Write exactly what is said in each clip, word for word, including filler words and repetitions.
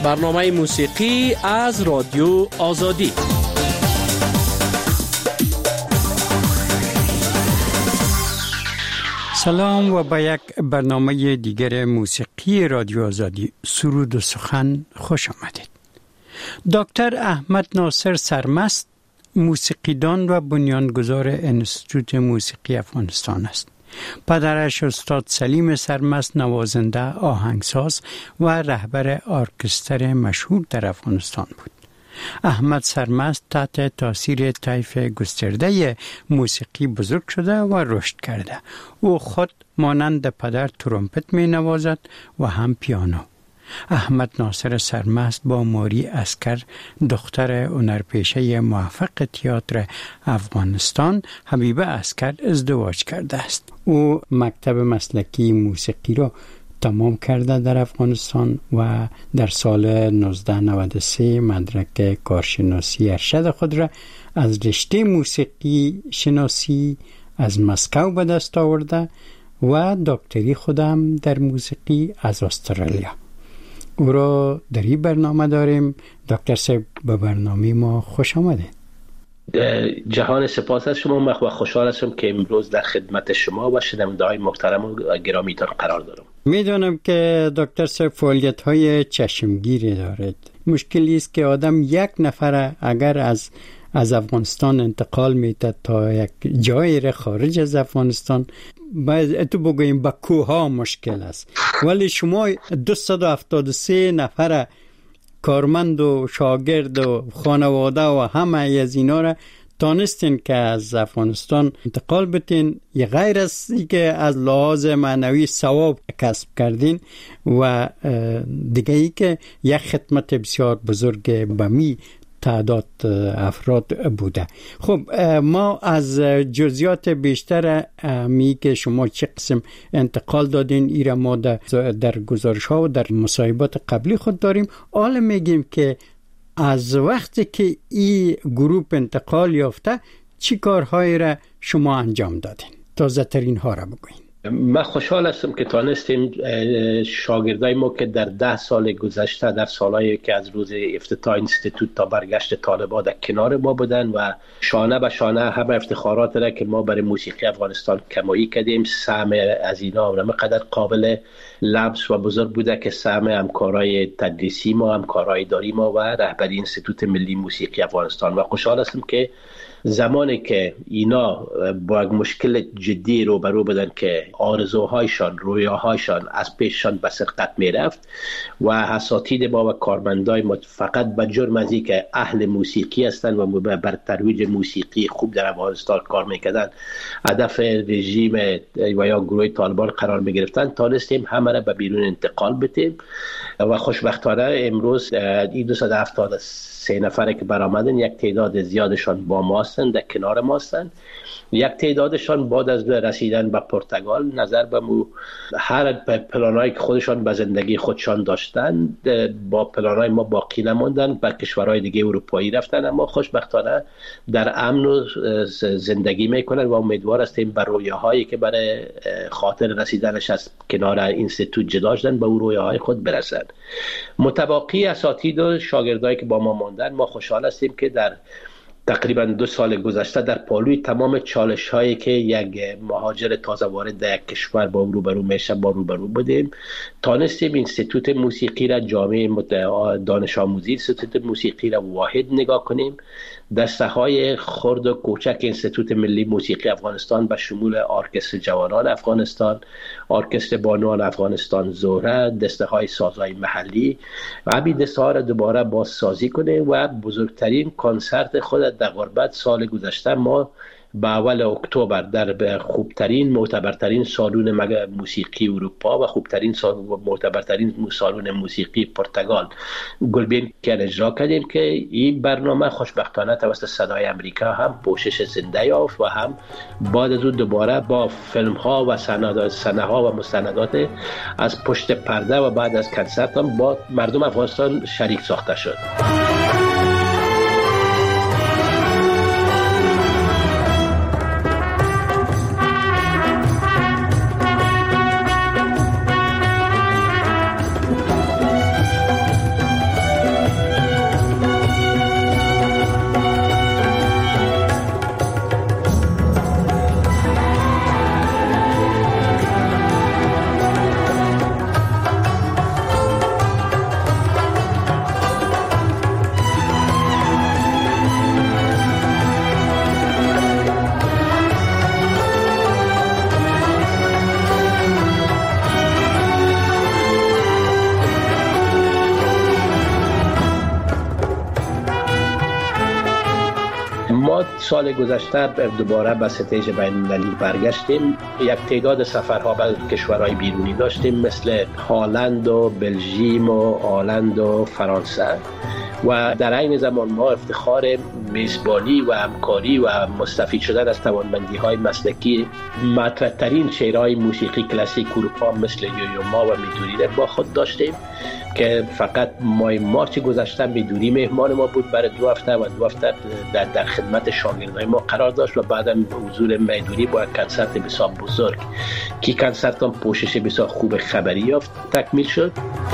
برنامه موسیقی از رادیو آزادی. سلام و به یک برنامه دیگر موسیقی رادیو آزادی سرود و سخن خوش آمدید. دکتر احمد ناصر سرمست موسیقیدان و بنیانگذار انستیتوت موسیقی افغانستان است. پدرش استاد سلیم سرمست نوازنده آهنگساز و رهبر ارکستر مشهور در افغانستان بود. احمد سرمست تحت تاثیر طیف گسترده موسیقی بزرگ شده و رشد کرده. او خود مانند پدر ترومپت می نوازد و هم پیانو. احمد ناصر سرمست با ماری عسکر دختر هنرپیشه موفق تئاتر افغانستان حبیبه عسکر ازدواج کرده است. او مکتب مسلکی موسیقی را تمام کرده در افغانستان و در سال نوزده نود و سه مدرک کارشناسی ارشد خود را از رشته موسیقی شناسی از مسکو به دست آورده و دکتری خودم در موسیقی از استرالیا. او را در این برنامه داریم. دکتر صاحب به برنامه ما خوش آمدید. جهان سپاس از شما. من خوشحال هستم که امروز در خدمت شما و شنونده‌های محترم و گرامیتان قرار دارم. میدانم که دکتر صاحب فعالیت‌های چشمگیری دارد. مشکلی است که آدم یک نفر اگر از از افغانستان انتقال میده تا یک جایی خارج از افغانستان، باید تو بگوییم با کوها مشکل است، ولی شما دویست و هفتاد و سه نفر کارمند و شاگرد و خانواده و همه از اینا را تانستین که از افغانستان انتقال بتین. یه غیر از که از لحاظ معنوی ثواب کسب کردین و دیگه ای که یک خدمت بسیار بزرگ به می تعداد افراد بوده. خب ما از جزئیات بیشتر می که شما چه قسم انتقال دادین ایره ما در گزارش ها و در مصاحبات قبلی خود داریم. حالا میگیم که از وقتی که این گروه انتقال یافته چی کارهایی را شما انجام دادین؟ تازه ترین ها را بگوین. من خوشحال هستم که تانستیم شاگردای ما که در ده سال گذشته، در سالهایی که از روز افتتاح انستیتوت تا برگشت طالبان در کنار ما بودن و شانه به شانه همه افتخارات را که ما برای موسیقی افغانستان کمایی کردیم، سهم از اینا و قدر قابل لمس و بزرگ بوده که سهم همکارای تدریسی ما، همکارای اداری ما و رهبری انستیتوت ملی موسیقی افغانستان. و خوشحال هستم که زمانی که اینا با یک مشکل جدی روبرو بودن که آرزوهایشان، رویاهایشان از پیششان به سرقت می رفت و اساتید ما و کارمندای ما فقط به جرم از این که اهل موسیقی هستند و بر ترویج موسیقی خوب در افغانستان کار میکردن هدف رژیم و یا گروه طالبان قرار می گرفتن، تانستیم همه را به بیرون انتقال بدیم و خوشبختانه امروز این دویست و هفتاد و سه نفره که برآمدن، یک تعداد زیادشان با ما هستند، در کنار ما هستند. یک تعدادشان بعد از رسیدن به پرتغال نظر به مو هر پلانایی که خودشان به زندگی خودشان داشتن با پلانای ما باقی نموندن، به کشورهای دیگه اروپایی رفتن، اما خوشبختانه در امن و زندگی میکنن و امیدوار هستیم به رویاهایی که برای خاطر رسیدنش از کنار اینستیتوت جدا شدن به اون رویاهای خود برسن. متباقی اساتید و شاگردایی که با ما ماندن، ما خوشحال هستیم که در تقریبا دو سال گذشته در پالوی تمام چالش هایی که یک مهاجر تازه وارد در یک کشور با روبرو میشه با روبرو بودیم، تانستیم اینستیتوت موسیقی را، جامعه دانش آموزی اینستیتوت موسیقی را واحد نگاه کنیم. دسته های خرد و کوچک اینستیتوت ملی موسیقی افغانستان به شمول ارکستر جوانان افغانستان، ارکستر بانوان افغانستان زهره، دسته های سازهای محلی و همین دسته ها را دوباره بازسازی کنیم و بزرگترین کنسرت خود در غربت سال گذشته ما به اول اکتبر در خوبترین معتبرترین سالن موسیقی اروپا و خوبترین معتبرترین سالن موسیقی پرتغال گلبین که اجرا کردیم که این برنامه خوشبختانه توسط صدای امریکا هم پوشش زنده یافت و هم بعد از اون دوباره با فیلم ها و صحنه ها و مستندات از پشت پرده و بعد از کنسرت هم با مردم افغانستان شریک ساخته شد. ما سال گذشته دوباره به ستیج بین المللی برگشتیم. یک تعداد سفرها به کشورهای بیرونی داشتیم مثل هلند و بلژیم و هلند و فرانسه و در این زمان ما افتخار میزبانی و همکاری و مستفید شدن از توانمندی‌های مسلکی مطرح‌ترین شاعرای موسیقی کلاسیک اروپا مثل یویوما و میدوری با خود داشتیم که فقط ماه مارچ گذشته میدوری مهمان ما بود برای دو هفته و دو هفته در, در خدمت شاگردای ما قرار داشت و بعداً حضور میدوری با کنسرت بسیار بزرگ که کنسرت هم پوشش بسیار خوب خبری یافت تکمیل شد.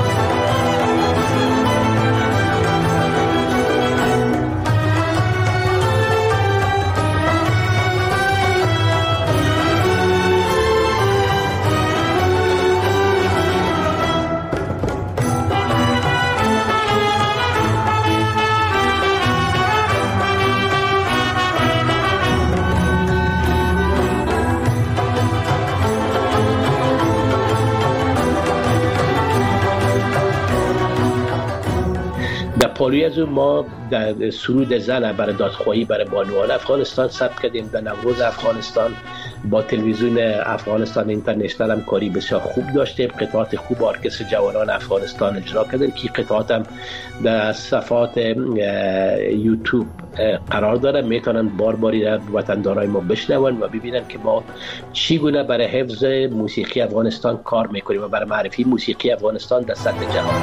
پاروی از ما در سرود زن برای دادخواهی برای بانوان افغانستان ثبت کردیم. در نوروز افغانستان با تلویزیون افغانستان اینترنشنال هم کاری بسیار خوب داشتیم. قطعات خوب ارکستر جوانان افغانستان اجرا کردیم که قطعات هم در صفحات یوتیوب قرار داره، میتونن بار باری وطندارای ما بشنون و ببینن که ما چگونه برای حفظ موسیقی افغانستان کار میکنیم و برای معرفی موسیقی افغانستان در سطح جهان.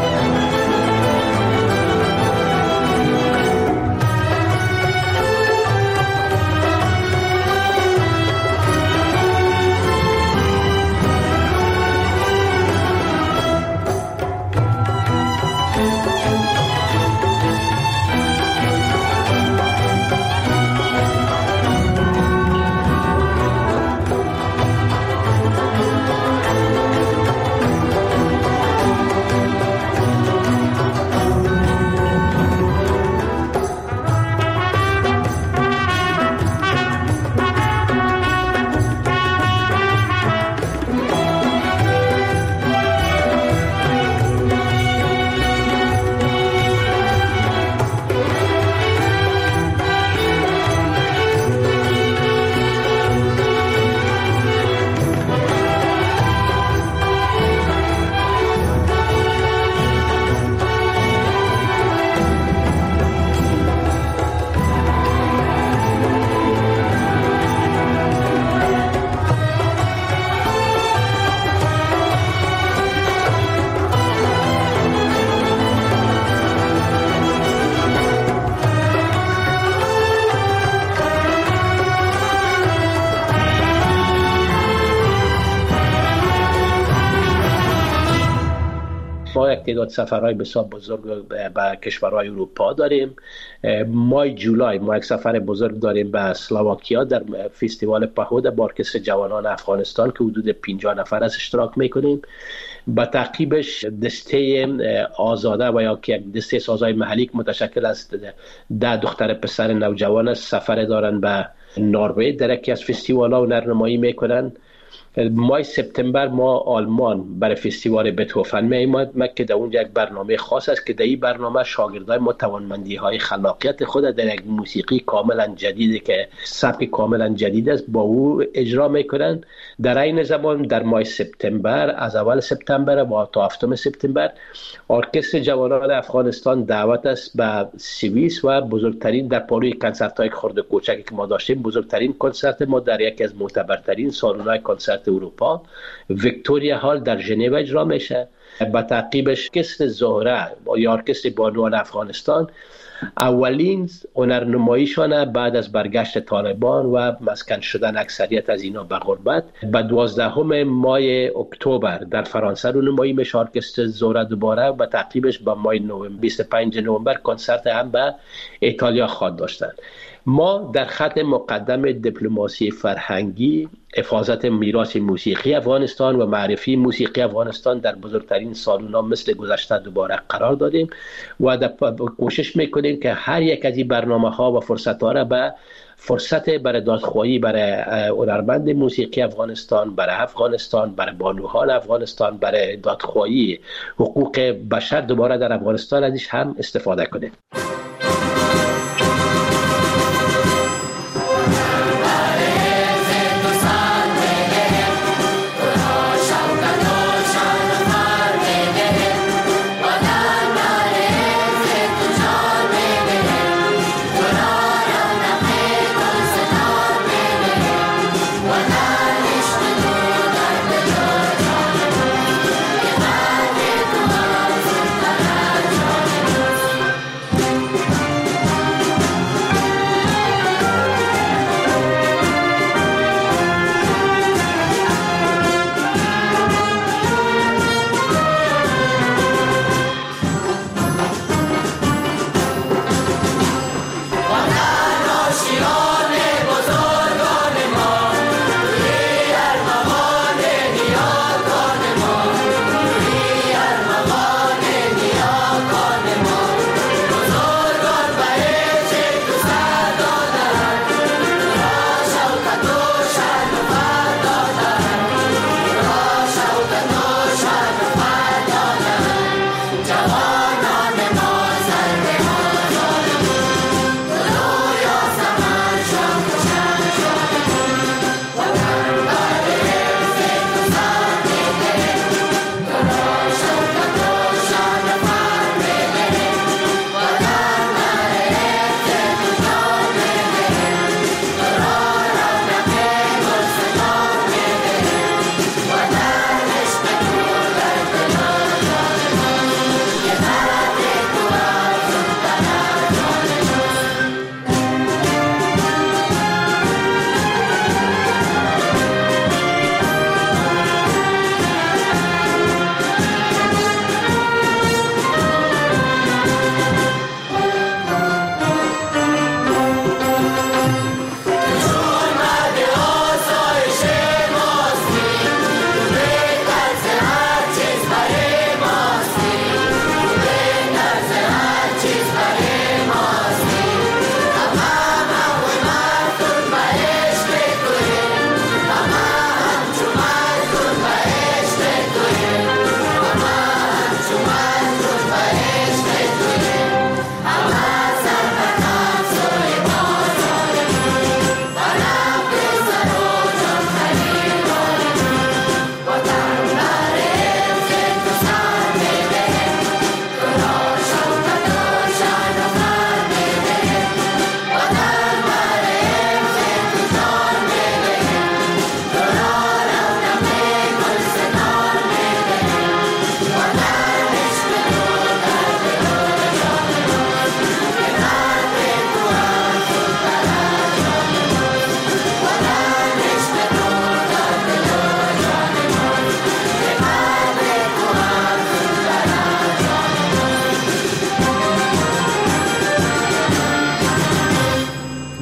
ما یک تعداد سفرهای بسیار بزرگ به کشورهای اروپا داریم. ماه جولای ما یک سفر بزرگ داریم به اسلواکیا در فستیوال پهود با ارکستر جوانان افغانستان که حدود پنجاه نفر از اشتراک میکنیم. با تعقیبش دسته آزاده و یا که یک دسته سازهای محلی متشکل از ده دختر پسر نوجوان سفر دارن به نروژ در یکی از فستیوال‌ها و نرنمایی میکنن. ماه سپتامبر ما آلمان برای فستیوال بتهوفن می‌آمد که در اونجا یک برنامه خاص است که در این برنامه شاگردای ما توانمندی‌های خلاقیت خود در یک موسیقی کاملا جدید که سبک کاملا جدید است با او اجرا میکنن. در این زمان در ماه سپتامبر از اول سپتامبر و تا هفتم سپتامبر ارکستر جوانان افغانستان دعوت است به سوئیس و بزرگترین در پاروی کنسرت‌های خرد کوچکی که ما داشتیم بزرگترین کنسرت ما در یکی از معتبرترین سالن‌های کنسرت اروپا ویکتوریا هال در ژنو اجرا میشه. با تعقیبش ارکستر زهره یا ارکستر بانوان افغانستان اولین هنرنماییشان بعد از برگشت طالبان و مسکن شدن اکثریت از اینا به غربت به دوازدهم ماه اکتبر در فرانسه رونمایی میشه ارکستر زهره دوباره و تعقیبش با ماه نوامبر بیست و پنجم نوامبر کنسرت هم به ایتالیا خواهد داشتن. ما در خط مقدم دیپلماسی فرهنگی حفاظت میراث موسیقی افغانستان و معرفی موسیقی افغانستان در بزرگترین سالن‌ها مثل گذشته دوباره قرار دادیم و در کوشش میکنیم که هر یک از این برنامه‌ها و فرصت‌ها را به فرصت برای دادخواهی برای هنرمند موسیقی افغانستان، برای افغانستان، برای بانوان افغانستان، برای دادخواهی حقوق بشر دوباره در افغانستان ازش هم استفاده کنیم.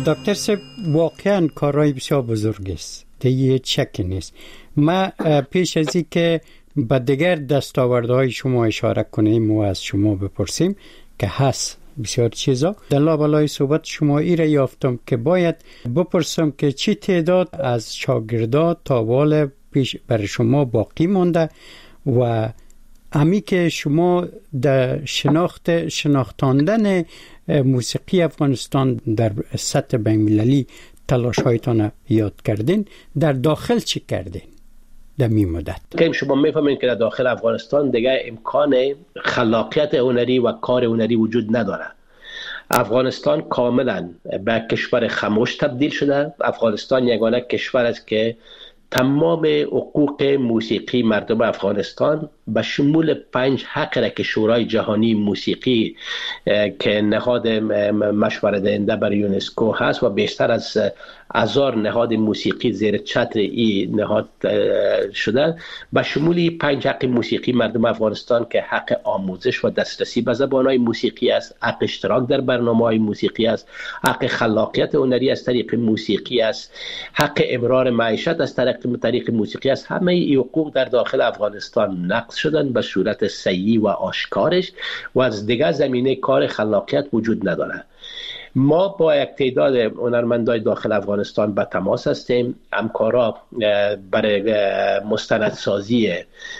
دکتر صاحب واقعا کارهای بسیار بزرگ است، دیگه شکی نیست. ما پیش از این که به دیگر دستاوردهای شما اشاره کنیم و از شما بپرسیم که هست بسیار چیزا، در لابلای صحبت شما ای را یافتم که باید بپرسم که چی تعداد از شاگردان تا حال پیش بر شما باقی مانده و امی که شما در شناخت شناختاندن موسیقی افغانستان در سطح بین‌المللی تلاش هایتان یاد کردین، در داخل چی کردین در می مدت؟ که شما میفهمین که در داخل افغانستان دیگه امکان خلاقیت هنری و کار هنری وجود نداره. افغانستان کاملا به کشور خاموش تبدیل شده. افغانستان یگانه کشور است که تمام حقوق موسیقی مردم افغانستان به شمول پنج حق را که شورای جهانی موسیقی که نهاد مشورت دهنده برای یونسکو هست و بیشتر از هزار نهاد موسیقی زیر چتر این نهاد شده، به شمول پنج حق موسیقی مردم افغانستان که حق آموزش و دسترسی به زبانهای موسیقی است، حق اشتراک در برنامه‌های موسیقی است، حق خلاقیت هنری از طریق موسیقی است، حق امرار معیشت از طریق طریق موسیقی است. همه این حقوق در داخل افغانستان نقض شدن به صورت صحیح و آشکارش و از دیگر زمینه کار خلاقیت وجود نداره. ما با یک تعداد هنرمندای داخل افغانستان به تماس هستیم. همکارا برای مستندسازی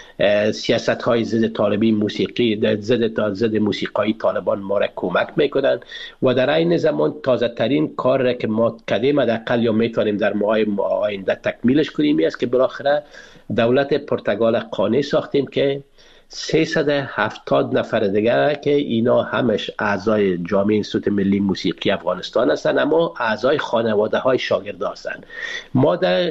سیاست های ضد طالبی موسیقی ضد ضد موسیقی طالبان ما را کمک میکنن و در این زمان تازه ترین کار را که ما کردیم حداقل یا میتونیم در ماهای آینده تکمیلش کنیم است که بالاخره دولت پرتغال قانع ساختیم که سیصد و هفتاد نفر دیگر که اینا همش اعضای جامعه انستیتوت ملی موسیقی افغانستان هستند اما اعضای خانواده های شاگرد هستند. ما در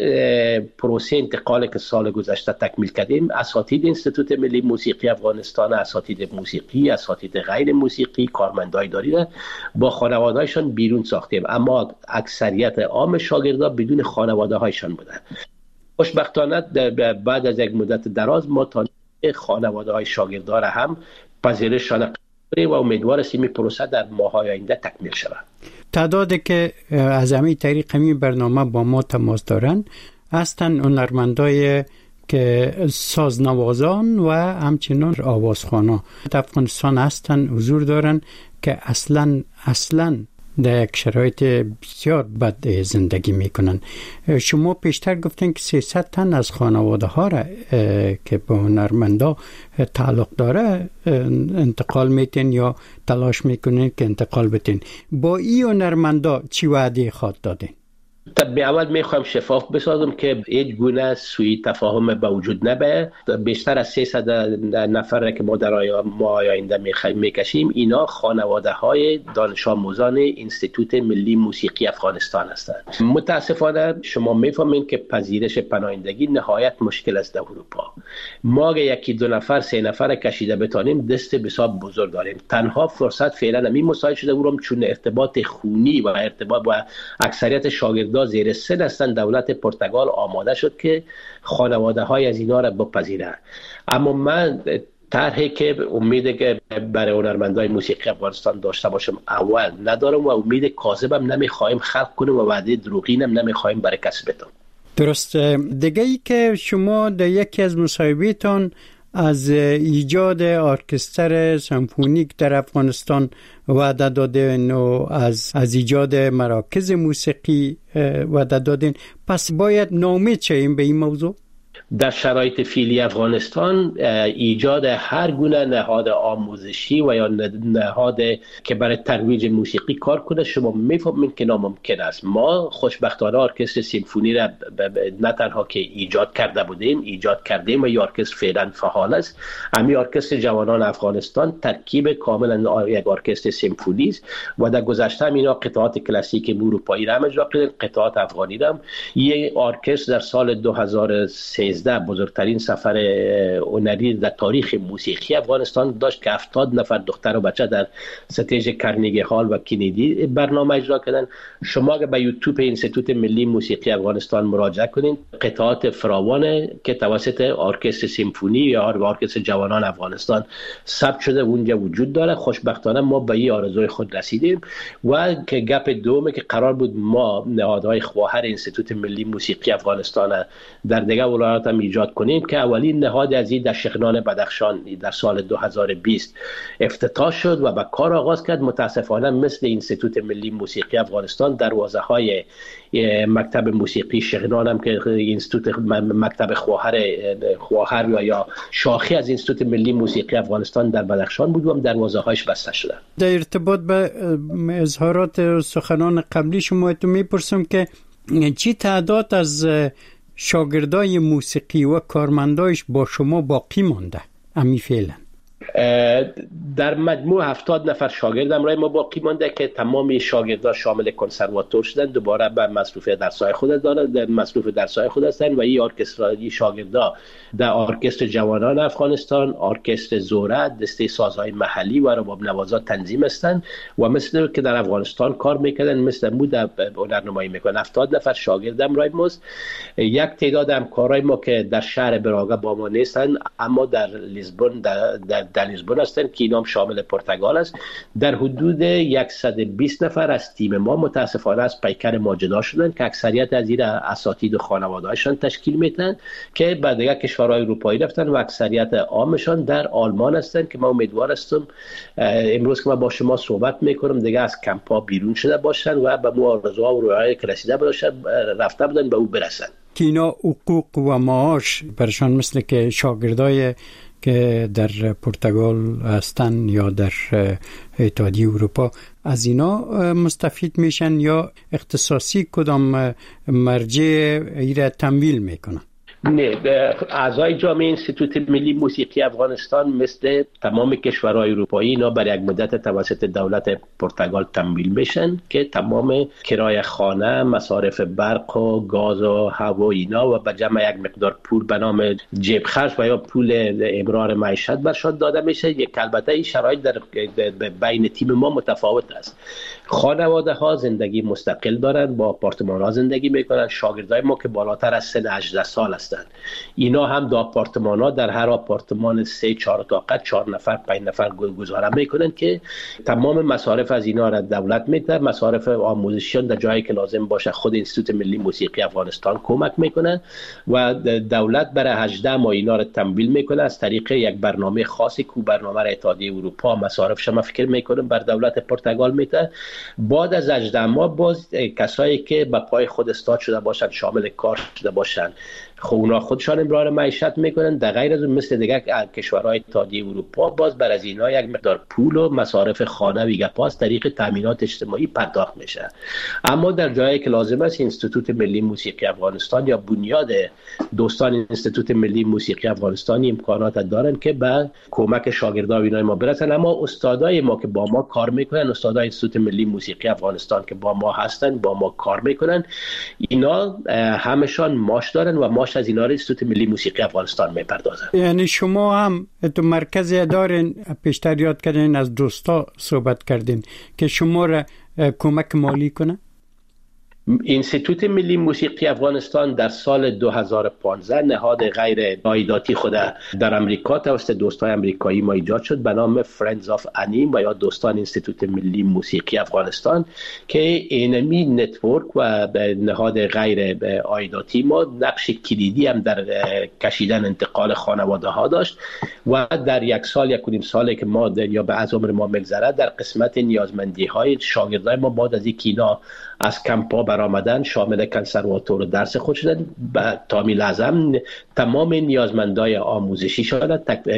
پروسه انتقال که سال گذشته تکمیل کردیم اساتید انستیتوت ملی موسیقی افغانستان، اساتید موسیقی، اساتید غیر موسیقی، کارمندای اداری را با خانواده هایشان بیرون ساختیم، اما اکثریت عام شاگردان بدون خانواده هایشان بودند. خوشبختانه بعد از یک مدت دراز ما تا خانواده های شاگردان هم پذیرششان و امیدوار هستیم این پروسه در ماه‌های آینده تکمیل شود. تعدادی که از همین طریق همین برنامه با ما تماس دارن هستند هنرمندای که سازنوازان و همچنین آوازخوانا در افغانستان هستند، حضور دارن که اصلا اصلا در یک شرایط بسیار بد زندگی میکنن. شما پیشتر گفتن که سیصد تن از خانواده ها را که به هنرمندا تعلق داره انتقال میتین یا تلاش میکنین که انتقال بتین. با این هنرمندا چی وعده خواد دادین؟ به اول میخوام شفاف بسازم که هیچ گونه سوء تفاهم به وجود نبه. بیشتر از سیصد نفر که ما در ماه آینده میکشیم اینا خانواده های دانش آموزان انستیتوت ملی موسیقی افغانستان هستند. متاسفانه شما میفهمین که پذیرش پناهندگی نهایت مشکل است در اروپا. ما اگه یکی دو نفر سه نفر کشیده بتانیم دست بسیار بزرگ داریم. تنها فرصت فعلا همین مساعد شده اورم چون ارتباط خونی و ارتباط با اکثریت شاگردان زیر سن هستند. دولت پرتغال آماده شد که خانواده های از اینا را بپذیره، اما من طرحی که امید که برای هنرمندای موسیقی افغانستان داشته باشم اول ندارم و امید کاذبم نمیخوایم خلق کنیم و وعده دروغینم نمیخوایم برای کسی بدیم. درست. دیگه ای که شما در یکی از مصاحبه‌تان از ایجاد ارکستر سمفونیک در افغانستان وعده دادین و از از ایجاد مراکز موسیقی وعده دادین، پس باید ناامید شیم به این موضوع؟ در شرایط فعلی افغانستان ایجاد هر گونه نهاد آموزشی و یا نهاد که برای ترویج موسیقی کار کنه شما میفهمید که ناممکن است. ما خوشبختانه ارکستر سیمفونی را نه تنها که ایجاد کرده بودیم ایجاد کردیم و این ارکستر فعلا فعال است. همین ارکستر جوانان افغانستان ترکیب کاملا یک ارکستر سیمفونی است و در گذشته هم اینا قطعات کلاسیک اروپایی را هم اجرا کردن، قطعات افغانی را هم. یک ارکستر در سال دو هزار و سه سیزده بزرگترین سفر هنری در تاریخ موسیقی افغانستان داشت که هفتاد نفر دختر و بچه در ستیج کرنیگی هال و کندی برنامه اجرا کردن. شما اگه به یوتیوب انستیتوت ملی موسیقی افغانستان مراجعه کنین، قطعات فراوانه که توسط ارکستر سیمفونی یا ارکستر جوانان افغانستان ثبت شده اونجا وجود داره. خوشبختانه ما به این آرزوی خود رسیدیم و که گپ دومه که قرار بود ما نهادهای خواهر انستیتوت ملی موسیقی افغانستان در دیگه ولایات هم ایجاد کنیم که اولین نهاد از این در شغنان بدخشان در سال دو هزار و بیست افتتاح شد و به کار آغاز کرد. متاسفانه مثل انستیتوت ملی موسیقی افغانستان دروازه های مکتب موسیقی شغنان هم که انستیتوت مکتب خواهر خواهر یا شاخه از انستیتوت ملی موسیقی افغانستان در بدخشان بود و هم دروازه هایش بسته شده. در ارتباط به اظهارات سخنان قبلی شما تو میپرسم که چی تعداد از شاگردای موسیقی و کارمندایش با شما باقی مانده امی فعلا؟ در مجموع هفتاد نفر شاگرد همراه ما باقی مانده که تمام شاگردان شامل کنسرواتور شدن، دوباره به مصروف درس‌های خود دارند مصروف درس‌های خود هستند و این ارکسترای شاگردا در ارکستر جوانان افغانستان، ارکستر زوره، دسته سازهای محلی و رباب نوازا تنظیم هستند و مثل که در افغانستان کار میکنن مثل مو در هنرنمایی میکنن. هفتاد نفر شاگرد همراه ماست. یک تعداد همکارای ما که در شهر براگا با ما نیستن اما در لیسبون در, در در لیسبون هستن که اینام شامل پرتغال است. در حدود صد و بیست نفر از تیم ما متاسفانه از پیکر ما جدا شدن که اکثریت از این اساتید و خانواده‌هاشان تشکیل میدن که بعد دیگه کشورهای اروپایی رفتن و اکثریت عامشان در آلمان هستن که من امیدوار هستم امروز که من با شما صحبت میکنم دیگه از کمپا بیرون شده باشن و به مو آرزوها و رویاهایی که رسیده باشن رفته بودن به او برسن. که اینا حقوق و معاش برشان مثل که شاگردای که در پرتغال هستن یا در اتحادیه اروپا از اینا مستفید میشن یا اختصاصی کدام مرجع ایره تمویل میکنن؟ نه، اعضای جامعه انستیتوت ملی موسیقی افغانستان مثل تمام کشورهای اروپایی اینا برای یک مدت توسط دولت پرتغال تمویل میشن که تمام کرایه خانه، مصارف برق و گاز و هوا اینا و به جمع یک مقدار پول به نام جیب خرج و یا پول امرار معیشت برشان داده میشه. یک البته این شرایط در بین تیم ما متفاوت است. خانواده ها زندگی مستقل دارن، با آپارتمان ها زندگی میکنن. شاگردای ما که بالاتر از سن هجده سال هستند اینا هم دو آپارتمان ها در هر آپارتمان سه چهار طاقت چهار نفر پنج نفر گذاره میکنن که تمام مصارف از اینا را دولت میده. مصارف آموزشیان در جایی که لازم باشه خود انستیتوت ملی موسیقی افغانستان کمک میکنن و دولت برای هجده ماه اینا را تمویل میکنه از طریق یک برنامه خاصی که برنامه اتحادیه اروپا مصارف شما فکر میکنم بر دولت پرتغال میده. بعد از هجده ماه باز کسایی که به پای خود استاد شده باشن شامل کار شده باشن خب اونا خودشان امرار معیشت میکنن. در غیر از اون مثل دیگه کشورهای اتحادیه اروپا باز بر از اینا یک مقدار پول و مصارف خانه و گپاس طریق تامینات اجتماعی پرداخت میشه. اما در جایی که لازم است انستیتوت ملی موسیقی افغانستان یا بنیاد دوستان انستیتوت ملی موسیقی افغانستان امکانات دارن که به کمک شاگردان اینا ما برسن. اما استادای ما که با ما کار میکنن، استادای انستیتوت ملی موسیقی افغانستان که با ما هستن با ما کار میکنن، اینا همشان ماش دارن و ماش از اینا انستیتوت ملی موسیقی افغانستان میپردازن. یعنی شما هم تو مرکزی دارین، پیشتر یاد کردین از دوستا صحبت کردین که شما را کمک مالی کنه؟ انستیتوت ملی موسیقی افغانستان در سال دو هزار و پانزده نهاد غیر عایداتی خود در امریکا توسط دوستان آمریکایی ما ایجاد شد به نام Friends of Anim و یا دوستان انستیتوت ملی موسیقی افغانستان که اینمی نتورک و نهاد غیر عایداتی ما نقش کلیدی هم در کشیدن انتقال خانواده ها داشت و در یک سال یک و نیم سالی که ما یا به از عمر ما میگذره در قسمت نیازمندی های شاگردای ما بعد از اینکه اینا از کمپا برآمدن شامل کنسرواتور و درس خود شدن به تامیل اعظم تمام نیازمندای آموزشی شدن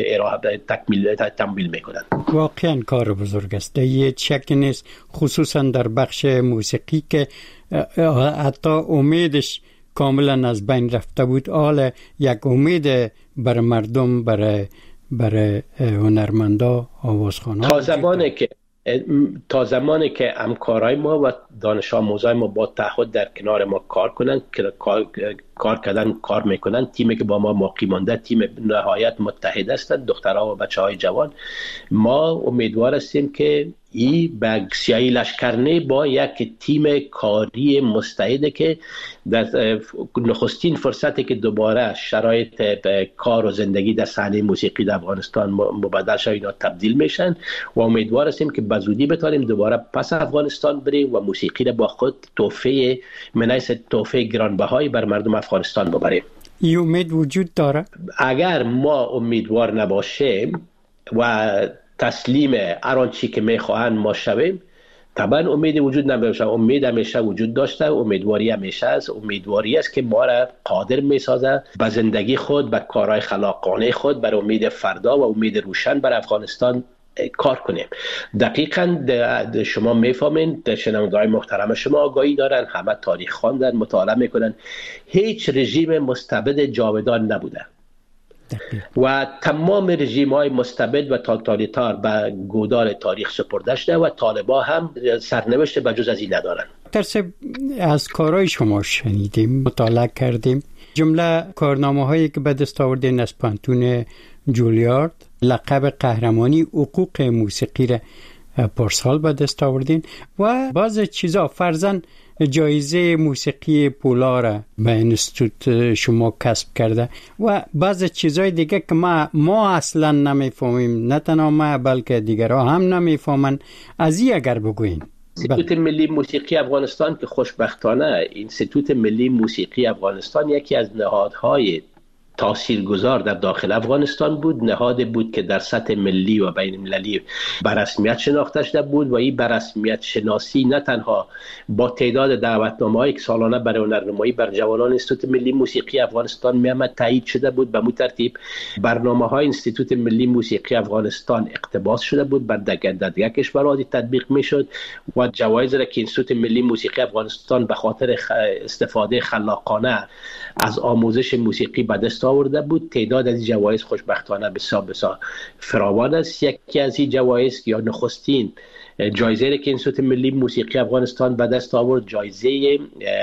تکمیل تمویل میکنن. واقعا کار بزرگ است، یه شک نیست، خصوصا در بخش موسیقی که حتی امیدش کاملا از بین رفته بود. حالا یک امید بر مردم، برای برای هنرمندا، آوازخوان‌ها تا زمانی که تا زمانی که همکارای ما و دانش آموزای ما با تعهد در کنار ما کار کنن که کار, کار کردن کار میکنن، تیمی که با ما باقی مانده تیم نهایت متحد هستند، دخترها و بچه های جوان. ما امیدوار هستیم که ای به سیاهی لشکرنه با یک تیم کاری مستعده که در نخستین فرصتی که دوباره شرایط کار و زندگی در صحنه موسیقی در افغانستان مبدل شد اینا تبدیل میشن و امیدوار هستیم که به زودی بتونیم دوباره پس افغانستان بریم و موسیقی را با خود تحفه منیس تحفه گرانبهایی بر مردم افغانستان ببریم. این امید وجود داره؟ اگر ما امیدوار نباشیم و تسلیم هر آنچه که میخواهند ما شویم، طبعا امید وجود نمیشه. امید همیشه وجود داشته، امیدواری همیشه است. امیدواری است که ما را قادر میسازه به زندگی خود، به کارهای خلاقانه خود، بر امید فردا و امید روشن بر افغانستان کار کنیم. دقیقاً شما میفهمین، شنوندگان محترم شما آگاهی دارن، همه تاریخ خواندن، مطالعه میکنن، هیچ رژیم مستبد جاودان نبوده و تمام رژیم های مستبد و توتالیتار به گودال تاریخ سپرده شده و طالبا هم سرنوشت بجز از این ندارن. ترس از کارهای شما شنیدیم، مطالعه کردیم، جمله کارنامه هایی که به دست آوردین از پانتون جولیارد، لقب قهرمانی حقوق موسیقی را پارسال به دست آوردین و بعض چیزا فرضاً جایزه موسیقی پولا را به انستیتوت شما کسب کرده و بعض چیزای دیگه که ما ما اصلا نمیفهمیم، نه تنها ما بلکه دیگرها هم نمیفهمن. از این اگر بگوین. انستیتوت ملی موسیقی افغانستان که خوشبختانه انستیتوت ملی موسیقی افغانستان یکی از نهادهای تاثیرگذار در داخل افغانستان بود، نهاد بود که در سطح ملی و بین المللی به رسمیت شناخته شده بود و این به رسمیت شناسی نه تنها با تعداد دعوتنامه‌هایی که سالانه برای هنرنمایی بر جوانان انستیتوت ملی موسیقی افغانستان می‌آمد تایید شده بود، به مو ترتیب برنامه‌های انستیتوت ملی موسیقی افغانستان اقتباس شده بود، بر دیگر کشورها تطبیق می‌شد و جوایز را که انستیتوت ملی موسیقی افغانستان به خاطر استفاده خلاقانه از آموزش موسیقی به دست آورده بود، تعداد از جوایز خوشبختانه بسیار بسیار فراوان است. یکی از این جوایز یا نخستین جایزه که انستیتوت ملی موسیقی افغانستان به دست آورد، جایزه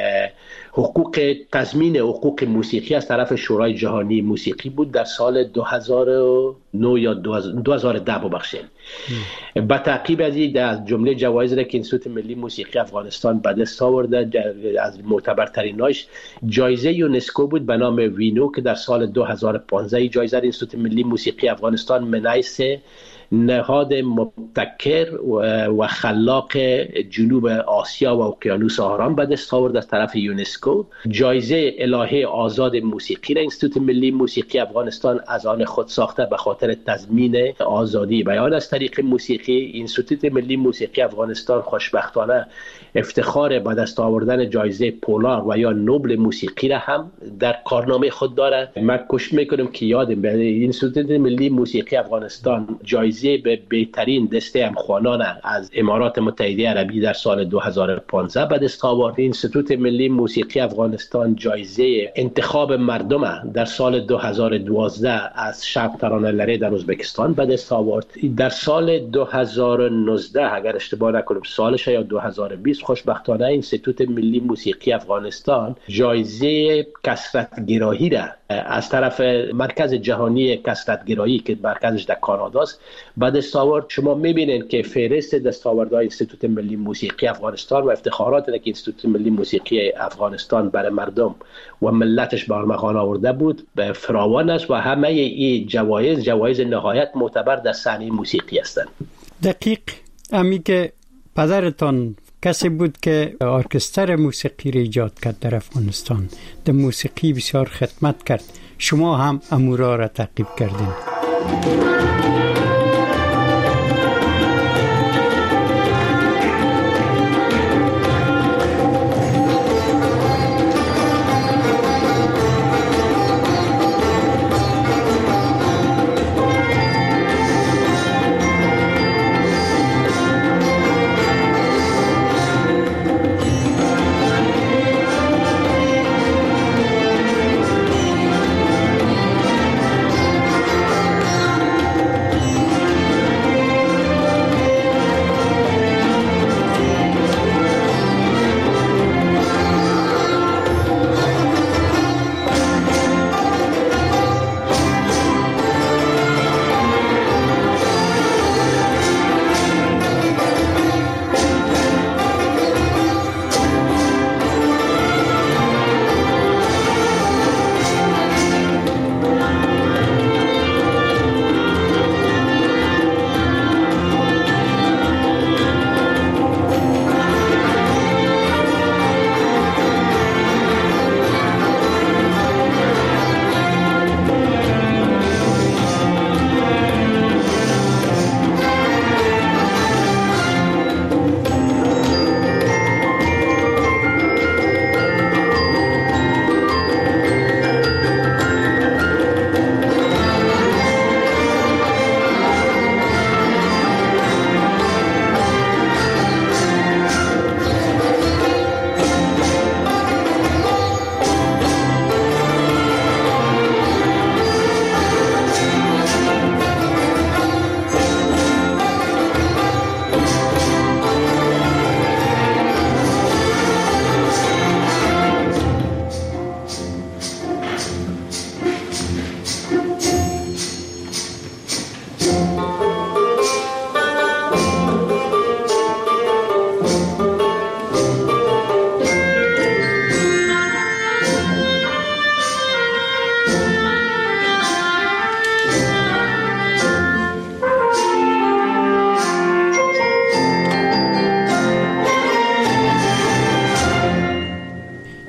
حقوق تضمین حقوق موسیقی از طرف شورای جهانی موسیقی بود در سال دو هزار و نه یا دو هزار و ده ببخشید. با تعقیب از این از جمله جوایز را که انستیتوت ملی موسیقی افغانستان به دست آورده، از معتبرتریناش جایزه یونسکو بود به نام وینو که در سال دو هزار و پانزده جایزه انستیتوت ملی موسیقی افغانستان منیس نهاد مبتکر و خلاق جنوب آسیا و اقیانوس آرام به دست آورد از طرف یونسکو. جایزه الهه آزاد موسیقی را انستیتوت ملی موسیقی افغانستان از آن خود ساخته به خاطر تضمین آزادی بیان از طریق موسیقی. انستیتوت ملی موسیقی افغانستان خوشبختانه افتخار به دست آوردن جایزه پولار و یا نوبل موسیقی را هم در کارنامه خود دارد. من کوشش میکنم که یادم بیاد انستیتوت ملی موسیقی افغانستان جایزه به بهترین دسته همخوانان از امارات متحده عربی در سال دو هزار و پانزده به دست آورد. انستیتوت ملی موسیقی افغانستان جایزه انتخاب مردم در سال دو هزار و دوازده از شب ترانه لره در ازبکستان به دست آورد. در سال دو هزار و نوزده اگر اشتباه نکنم سالش یا دو هزار و بیست خوشبختانه انستیتوت ملی موسیقی افغانستان جایزه کثرت‌گرایی را از طرف مرکز جهانی کثرت‌گرایی که مرکزش در کاناداست به دست آورد. شما میبینید که فهرست دستاوردهای انستیتوت ملی موسیقی افغانستان و افتخاراتی که انستیتوت ملی موسیقی افغانستان برای مردم و ملتش به ارمغان آورده بود به فراوان است و همه این جوایز جوایز نهایت معتبر در صحنه موسیقی هستند. دقیق امی که پدرتان کسی بود که ارکستر موسیقی را ایجاد کرد در افغانستان، در موسیقی بسیار خدمت کرد، شما هم امورا را تعقیب کردین.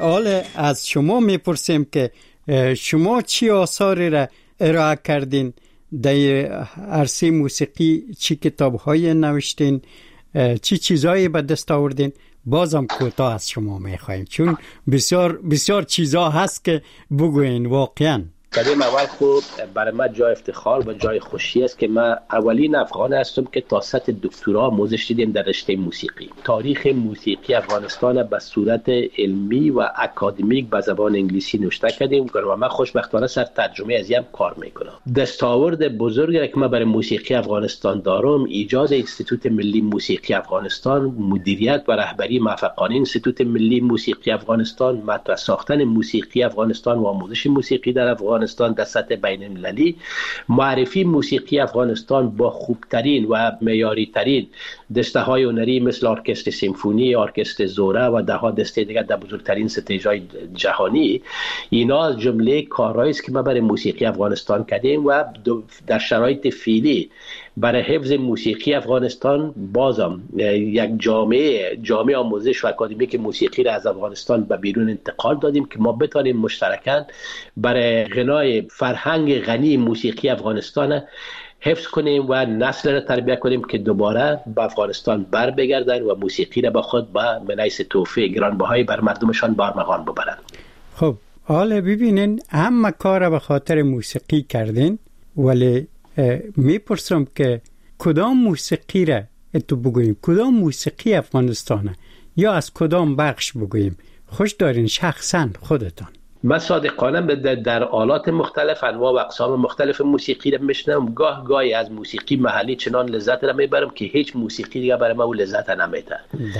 حالا از شما میپرسیم که شما چی آثاری را ارائه کردین در عرصه موسیقی، چی کتاب‌های نوشتین، چی چیزایی به دست آوردین؟ بازم کوتاه از شما میخوایم چون بسیار بسیار چیزا هست که بگوین. واقعا کلیم اول خوب برای من جای افتخار و جای خوشی است که من اولین افغان هستم که تا سطح دکترا آموزش دیدم در رشته موسیقی. تاریخ موسیقی افغانستان به صورت علمی و اکادمیک به زبان انگلیسی نوشته کردیم و من خوشبختانه سر ترجمه از این کار میکنم. دستاورد بزرگی که من برای موسیقی افغانستان دارم ایجاد انستیتوت ملی موسیقی افغانستان، مدیریت و رهبری موفقانه انستیتوت ملی موسیقی افغانستان، مطرح ساختن موسیقی افغانستان و آموزش موسیقی در افغانستان در سطح بین المللی، معرفی موسیقی افغانستان با خوبترین و معیاری ترین دسته های هنری مثل ارکستر سیمفونی، ارکستر زوره و ده ها دسته دیگر در بزرگترین ستیج‌های جهانی. اینا از جمله کارهایی است که ما برای موسیقی افغانستان کردیم و در شرایط فعلی برای حفظ موسیقی افغانستان بازم یک جامعه جامعه آموزش و اکادمیک موسیقی را از افغانستان به بیرون انتقال دادیم که ما بتوانیم مشترکاً برای غنای فرهنگ غنی موسیقی افغانستان حفظ کنیم و نسل را تربیت کنیم که دوباره به افغانستان بر بگردن و موسیقی را با خود به منیس تحفه گرانبهایی بر مردمشان بارمغان ببرن. خب حالا ببینین همه کار به خاطر موسیقی کردین، ولی میپرسم که کدام موسیقی را اتو بگوییم، کدام موسیقی افغانستانه یا از کدام بخش بگوییم؟ خوش دارین شخصا خودتان. من صادقانه در آلات مختلف انواع و اقسام مختلف موسیقی را میشنم. گاه گاهی از موسیقی محلی چنان لذت را میبرم که هیچ موسیقی دیگه برای من اون لذت نمیده.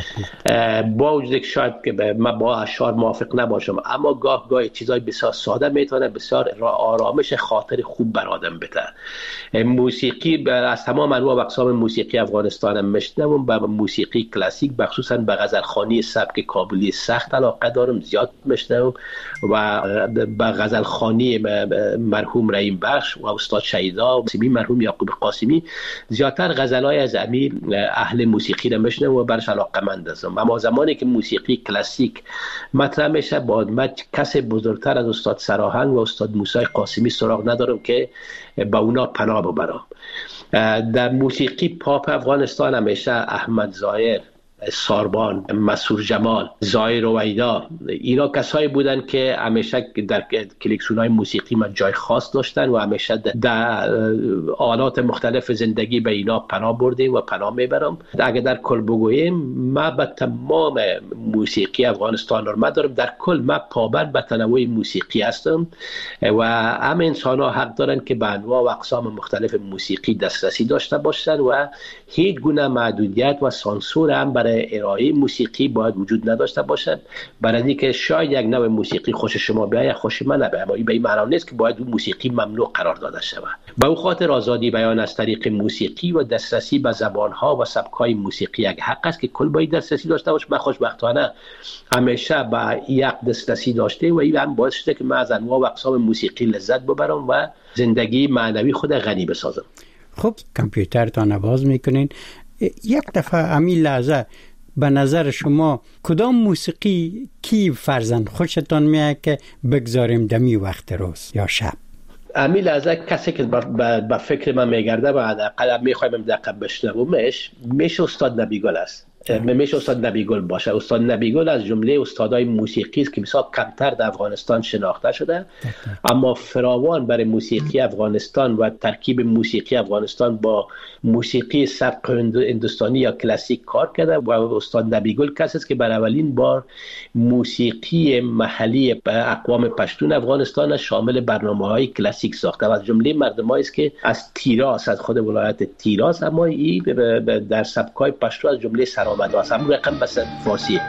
با وجود که شاید که من با اشعار موافق نباشم، اما گاه گاهی چیزای بسیار ساده میتونه بسیار آرامش خاطر خوب بر آدم بده. موسیقی از تمام انواع و اقسام موسیقی افغانستان میشنم. به موسیقی کلاسیک بخصوصا به غزلخوانی سبک کابلی سخت علاقه دارم، زیاد میشنم و به غزلخوانی مرحوم رحیم بخش و استاد شهیدا قاسمی، مرحوم یعقوب قاسمی، زیادتر غزلای از امیر اهل موسیقی را میشنم و برش علاقه‌مند هستم. اما زمانی که موسیقی کلاسیک مطرح میشه با من کس بزرگتر از استاد سراهنگ و استاد موسی قاسمی سراغ ندارم که با اونا پناه ببرم. در موسیقی پاپ افغانستان همیشه احمد ظاهر، ساربان، مسرور جمال، زاهر رویدا، اینا کسایی بودن که همیشه در کلکسیون‌های موسیقی من جای خاص داشتن و همیشه در آلات مختلف زندگی به اینا پناه بردیم و پناه میبرم. اگر در کل بگوییم من به تمام موسیقی افغانستان رو دارم، در کل من پابند به تنوع موسیقی هستم و همه انسان ها حق دارن که به انواع و اقسام مختلف موسیقی دسترسی داشته باشن و هیچ گونه محدودیت و سانسور هم برای ارائه موسیقی باید وجود نداشته باشد. برای اینکه شاید یک نوع موسیقی خوش شما بیاید یا خوش من نباید، اما این به این معنی نیست که باید اون موسیقی ممنوع قرار داده شود. به اون خاطر آزادی بیان از طریق موسیقی و دسترسی به زبان‌ها و سبک‌های موسیقی یک حق است که کل باید دسترسی داشته باشه. من خوشبختانه همیشه به یک دسترسی داشته و این هم باعث شده که من از انواع و اقسام موسیقی لذت ببرم و زندگی معنوی خود غنی بسازم. خب کامپیوترتان باز میکنین، یک دفعه همین لحظه به نظر شما کدام موسیقی کی فرزن خوشتان میاد که بگذاریم دمی وقت روز یا شب؟ همین لحظه کسی که به فکر من میگرده و حداقل میخوایم دقیقا بشنومش میشه استاد نبیگل است. میشه استاد نبیگل باشه. استاد نبیگل از جمله استادای موسیقی است که بسیار کمتر در افغانستان شناخته شده، اما فراوان برای موسیقی افغانستان و ترکیب موسیقی افغانستان با موسیقی سبک هندوستانی یا کلاسیک کار کرده و استاد نبیگل کسی است که برای اولین بار موسیقی محلی اقوام پشتون افغانستان شامل برنامه‌های کلاسیک ساخته و از جمله مردمایی است که از تیراس، از خود ولایت تیراس، اما این در سبک‌های پشتو از جمله سرآمده است. همون رقم بس فارسی.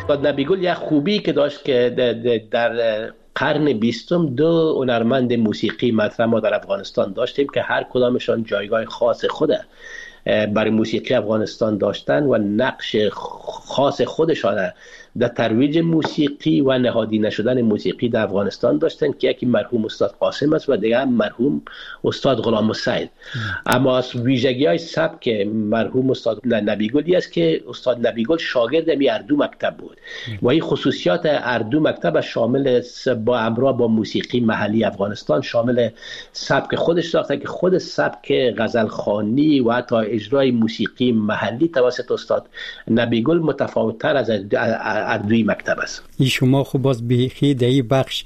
استاد نبیگل یک خوبی که داشت که در قرن بیستم دو هنرمند موسیقی مطرح ما در افغانستان داشتیم که هر کدامشان جایگاه خاص خوده برای موسیقی افغانستان داشتن و نقش خاص خودشان در ترویج موسیقی و نهادی نشدن موسیقی در افغانستان داشتن که یکی مرحوم استاد قاسم است و دیگر مرحوم استاد غلام السید. اما از ویژگی‌های سبک مرحوم استاد نبیگلی است که استاد نبیگل شاگرد می اردو مکتب بود و این خصوصیات اردو مکتب شامل با همراه با موسیقی محلی افغانستان شامل سبک خودش ساخته که خود سبک غزلخوانی و حتی اجرای موسیقی محلی توسط استاد نبیگل متفاوت‌تر از اردوی مکتب است. ای شما خب باز بیخی در این بخش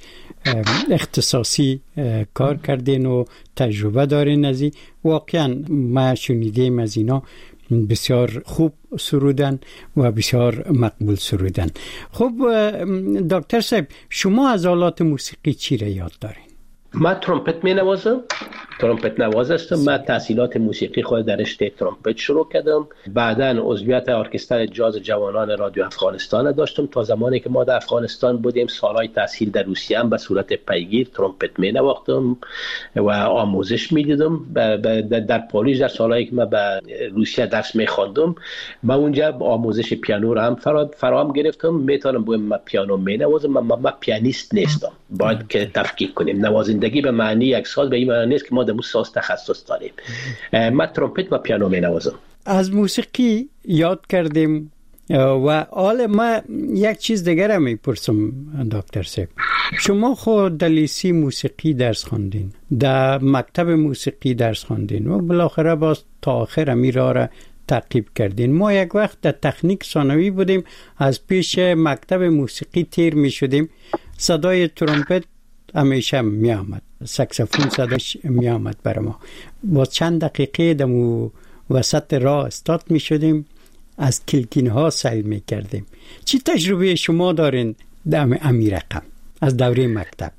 اختصاصی کار کردین و تجربه دارین از این. واقعا ما شنیدیم از اینا بسیار خوب سرودن و بسیار مقبول سرودن. خب دکتر صاحب شما از آلات موسیقی چی را یاد دارین؟ من ترومپت می نوازم، ترومپت نواز هستم. من تحصیلات موسیقی خود در رشته ترومپت شروع کردم، بعداً عضویت ارکستر جاز جوانان رادیو افغانستان داشتم. تا زمانی که ما در افغانستان بودیم سالهای تحصیل در روسیه هم به صورت پیگیر ترومپت می نواختم و آموزش می دیدم. در پاریس در سالهایی که من به روسیه درس می خواندم من اونجا آموزش پیانو را هم فراهم گرفتم. میتونم بگم من پیانو می نوازم، من, من پیانیست نیستم. باید که تفکیک کنیم. نوازندگی به معنی یک سال به این معنی نیست که ما در موسیقی تخصص داریم. من ترومپت و پیانو می نوازم. از موسیقی یاد کردیم و حالا ما یک چیز دیگر هم میپرسم دکتر صاحب، شما خود در لیسه موسیقی درس خواندین، در مکتب موسیقی درس خواندین و بالاخره باز تا آخر می را را تعقیب کردین. ما یک وقت در تکنیک ثانوی بودیم، از پیش مکتب موسیقی تیر می شدیم، صدای ترومپت همیشه می آمد، ساکسیفون صداش می آمد برای ما. با چند دقیقه دمو وسط راه استاد می شدیم، از کلکین ها سیل می کردیم. چی تجربه شما دارین در امی رقم از دوره مکتب؟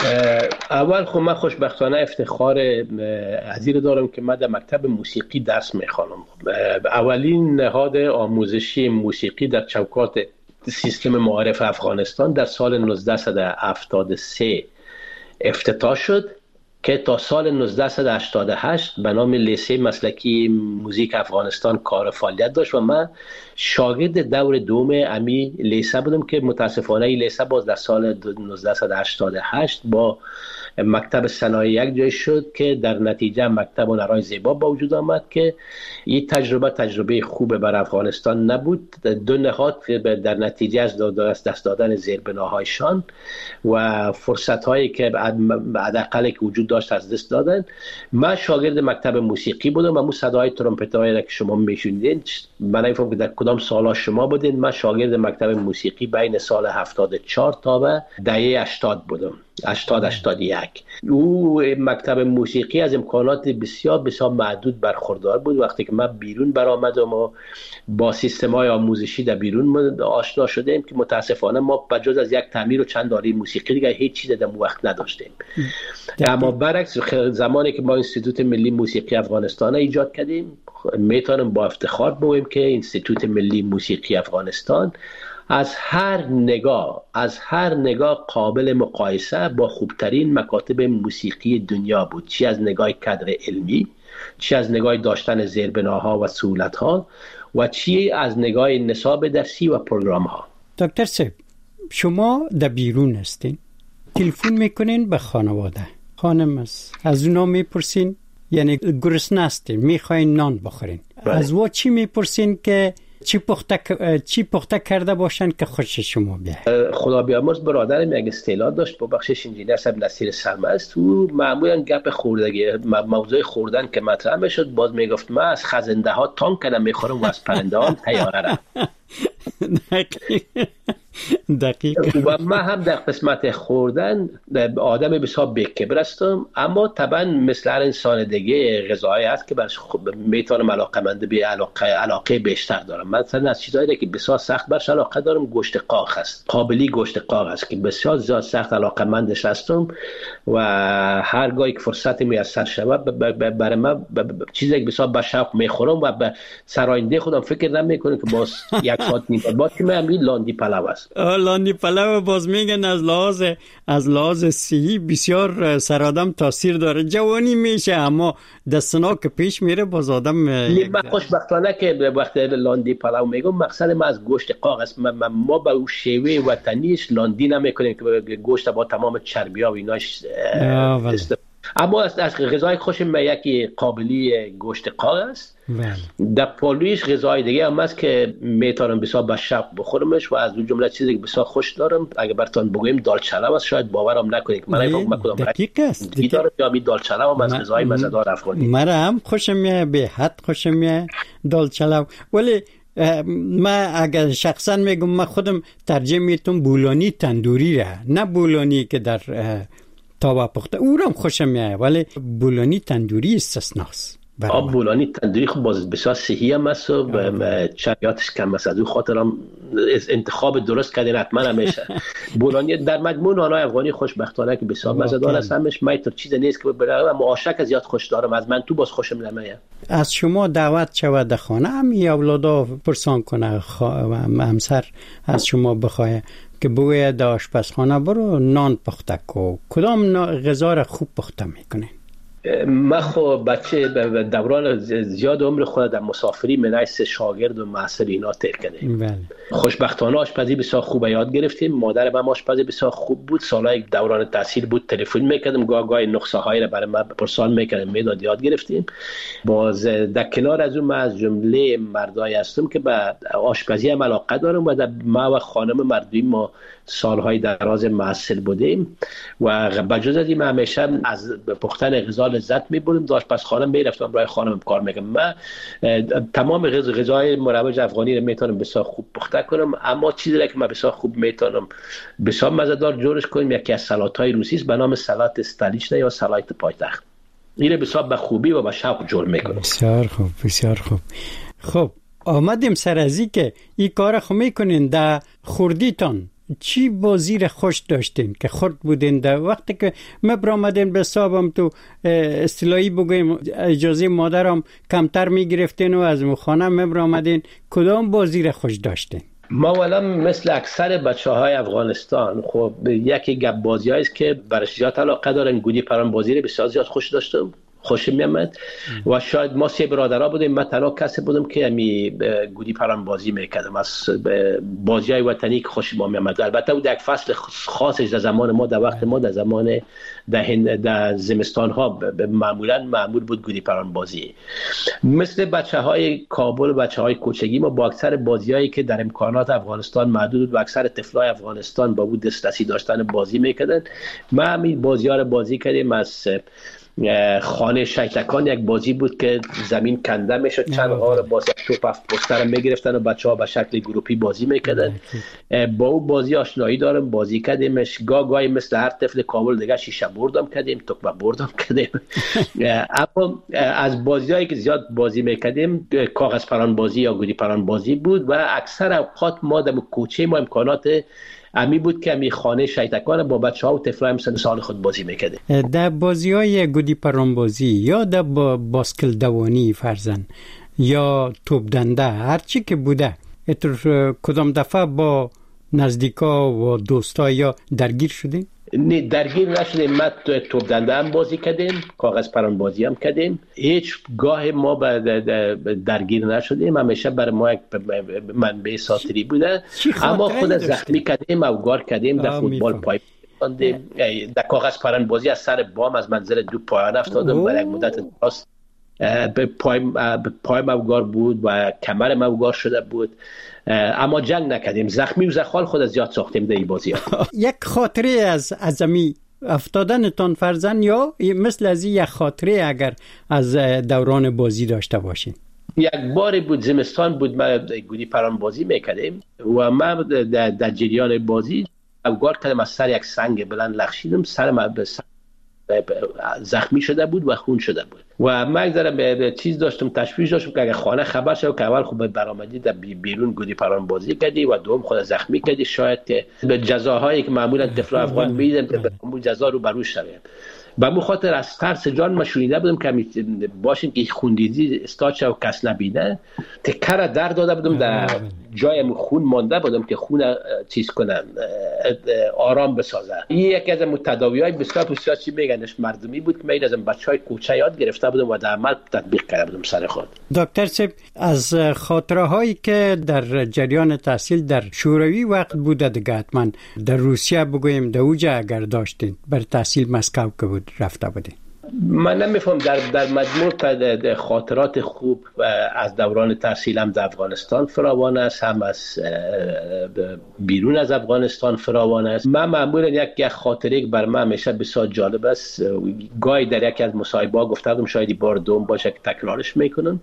اول خب من خوشبختانه افتخار عزیز دارم که من در مکتب موسیقی درس می خوانم. اولین نهاد آموزشی موسیقی در چوکات سیستم معارف افغانستان در سال نوزده هفتاد و سه افتتاح شد که تا سال نوزده هشتاد و هشت به نام لیسه مسلکی موزیک افغانستان کار فعالیت داشت و من شاگرد دور دوم امی لیسه بودم که متاسفانه این لیسه باز در سال نوزده هشتاد و هشت با مکتب صنایع یک جای شد که در نتیجه مکتب هنرهای زیبا با وجود آمد که این تجربه تجربه خوب بر افغانستان نبود. دو نهاد در نتیجه از دست دادن زیربناهایشان و فرصت‌هایی که حداقل که وجود داشت از دست دادن. من شاگرد مکتب موسیقی بودم و مو صدای ترومپت‌هایی را که شما میشنیدین من نمی‌فهمم که در کدام سالا شما بودین. من شاگرد مکتب موسیقی بین سال هفتاد و چهار تا به دهه هشتاد بودم، هشتاد هشتاد و یک. او مکتب موسیقی از امکانات بسیار بسیار محدود برخوردار بود. وقتی که من بیرون برآمدم و با سیستم‌های آموزشی در بیرون آشنا شدیم که متاسفانه ما بجز از یک تعمیر و چند داری موسیقی دیگه هیچ چیز در وقت نداشتیم. اما برعکس زمانی که ما انستیتوت ملی موسیقی افغانستان ایجاد کردیم میتونم با افتخار بگویم که انستیتوت ملی موسیقی افغانستان از هر نگاه از هر نگاه قابل مقایسه با خوبترین مکاتب موسیقی دنیا بود، چی از نگاه کادر علمی، چی از نگاه داشتن زیربناها و سهولت‌ها و چی از نگاه نصاب درسی و پروگرام‌ها. دکتر صاحب شما در بیرون هستین، تلفن میکنین به خانواده، خانم است از اونا میپرسین یعنی گرسنه هستین میخواین نان بخورین، از وا چی میپرسین که چی پخته چی پخته کرده باشن که خوش شما بیاد؟ خدا بیامرز برادرم یک اصطلاح داشت با بخشش انجینیر صاحب نصیر سرمست، تو معمولا گپ خوردگی موضوع خوردن که مطرح میشد باز میگفت من از خزنده ها تان کنم میخورم و از پرنده ها تیاره را. دقیق. و من هم در قسمت خوردن آدم بسیار بی‌کبر هستم، اما طبعا مثل هر انسان دیگه غذایی هست که برش میتونم علاقه‌مند به علاقه علاقه بیشتر دارم. مثلا از چیزایی که بسیار سخت برش علاقه دارم گوشت قاق هست، قابلی گوشت قاق هست که بسیار زیاد سخت علاقه‌مندش هستم و هرگاهی که فرصت میسر شود برای من چیزی که بسیار به شوق میخورم و به سراینده خودم فکر نمیکنم که باز یک ساعت نیم بعد که من لاندی پلو است. لاندی پلو باز میگن از لحاظ از لحاظ صحی بسیار سر آدم تاثیر داره. جوانی میشه اما دستنا که پیش میره باز آدم. من خوشبختانه که وقتی لاندی پلو میگم مقصد ما از گوشت قاق است. ما با او شیوه وطنیش لاندی نمیکنیم که گوشت با تمام چربی ها و ایناش است. اما از غذای خوشم یکی قابلی گوشت قاق است. در پالویش غذای دیگه هم هست که میتونم بسیار با شوق بخورمش و از اون جمله چیزی که بسیار خوش دارم اگه براتون بگویم دالچلو است. شاید باورم نکنید من فکر میکنم دقیق است. دیدار یا می دالچلو هم از غذای مزه‌دار افغانی. مرا هم خوشم میاد، به حد خوشم میاد دالچلو. ولی من اگر شخصا میگم من خودم ترجیح میتونم بولانی تندوری را، نه بولانی که در تاوا پخته. او را خوشم میاد ولی بولانی تندوری استثناست. آب بولانی تندوری خب باز بسیار صحی هم است و چربیاتش کم است. از اون خاطرم انتخاب درست کردین حتما همیشه. بولانی در مجموع نانای افغانی خوشبختانه که بسیار مزه‌دار است. همش میتر چیز نیست که برای اما عاشق زیاد خوش دارم. از من تو باز خوشم نمیاد. از شما دعوت شود در خانه هم اولادا پرسان کنه همسر از شما بخواه که بوی در آشپزخانه برو نان پخته کو، کدام غذا را خوب پخته میکنه؟ من خب بچه دوران زیاد عمر خود در مسافری منایس شاگرد و محصل اینا تیر کردیم. بله. خوشبختانه آشپزی بسیار خوب یاد گرفتیم. مادر من آشپزی بسیار خوب بود. سالهای دوران تحصیل بود تلفن میکردم گاه گاه نقصه هایی را برای من پرسان میکردم میداد یاد گرفتیم. باز در کنار از اون من از جمله مردایی هستم که به آشپزی هم علاقه دارم و در ما و خانم مردوی ما سالهای دراز محصل بودیم و بجز از این همیشه از پختن غذا لذت می‌بردم. داشت پس خانم میرفتم برای خانم کار میکنم. من تمام غذای مروج افغانی رو میتونم بسیار خوب پخته کنم، اما چیزی که من بسیار خوب میتونم بسیار مزه‌دار جورش کنم یکی از سالات‌های روسی است به نام سالات استالیچنه یا سالات پایتخت. این بسیار به خوبی و به شوق جور میکنم. بسیار خوب بسیار خوب. خب آمدیم سر ازی که این کار خو میکنین در خوردیتان چی بازی را خوش داشتین که خورد بودین در وقتی که ما برآمدین به حسابم تو اصطلاحی بگویم اجازه مادرم کمتر میگرفتین و از خانه ما برآمدین کدام بازی را خوش داشتین؟ ما والا مثل اکثر بچه‌های افغانستان خب یکی گپ بازیایی است که برش زیاد علاقه دارن. گودی پران بازی را بسیار زیاد خوش داشتم، خوشم میامد و شاید ما سه برادرها بودیم. من تنها کسی بودم که امی گودی پران بازی میکردم از بازی‌های وطنی که خوشم میامد. البته او در یک فصل خاصش در زمان ما در وقت ما در زمان در هند در زمستان ها معمولا معمول بود گودی پران بازی. مثل بچه‌های کابل و بچه‌های کوچگی ما با اکثر بازیایی که در امکانات افغانستان محدود بود و اکثر طفلای افغانستان با بود دسترسی داشتن بازی میکردن. ما همین بازی‌ها رو بازی کردیم. از خانه شیطکان یک بازی بود که زمین کنده میشد، چند غار باز یک توپ پستر میگرفتن و بچه‌ها به شکل گروپی بازی میکردن. با او بازی آشنایی دارم، بازی کردیمش. گاه گاهی مثل هر طفل کابل دیگه شیشه بردم کردیم، توپ بردم کردیم. اما از بازیایی که زیاد بازی میکردیم کاغذ پران بازی یا گودی پران بازی بود و اکثر اوقات ما در کوچه ما امکانات امی بود که امی خانه شیطکان با بچه‌ها و طفلای سن سال خود بازی می‌کردیم. در بازی‌های گودی پران بازی یا در با باسکل دوانی فرزن یا توپ دنده هر چی که بوده اتر کدام دفعه با نزدیکا و دوستا یا درگیر شدیم؟ نه درگیر نشدیم. ما توپ دنده هم بازی کردیم، کاغذ پران بازی هم کردیم. هیچ گاه ما درگیر نشدیم. همیشه برای ما یک منبع ساتری بوده. اما خود زخمی کردیم او گار کردیم در فوتبال پای در کاغذ پران بازی از سر بام از منزل دو پایان افتادم برای یک مدت دراز. پایم پایم اوگار بود و کمر اوگار شده بود، اما جنگ نکردیم. زخمی و زخال خود از زیاد ساختیم در این بازی ها. یک خاطره از ازمی افتادن تان فرزن یا مثل از یک خاطره اگر از دوران بازی داشته باشین؟ یک بار بود زمستان بود ما گودی پران بازی میکردیم و ما در, در جریان بازی اوگار کردم از سر یک سنگ بلند لغشیدم، سر ما زخمی شده بود و خون شده بود و من یک ذره چیز داشتم، تشویش داشتم که اگه خانه خبر شد که اول خوب برآمدی در بیرون گودی پران بازی کردی و دوم خود زخمی کردی، شاید که به جزاهایی که معمولا طفل افغان میدن که به اون جزا رو بروش شوه. به مو خاطر از ترس جان ما شونیده بودم که باشین که خوندیزی استاچ و کس نبینه تکر درد داده بودم در جای خون مانده بودم که خون چیز کنم آرام بسازه. این یکی از تداوی‌های بسیار بسیار چی میگنش مردمی بود که من از بچهای کوچه یاد گرفته بودم و در عمل تطبیق کرده بودم سر خود. دکتر صاحب از خاطره هایی که در جریان تحصیل در شوروی وقت بوده دیگه حتما در روسیه بگویم در اوجه اگر داشتین بر تحصیل مسکو که بود رفته بودین. من نمیفهم در در مجموع خاطرات خوب از دوران تحصیلم در افغانستان فراوان است، هم از بیرون از افغانستان فراوان است. من معمولا یک یک خاطره بر من همیشه بسیار جالب است، گاهی در یکی از مصاحبه‌ها گفتم شاید بار دوم باشه که تکرارش میکنم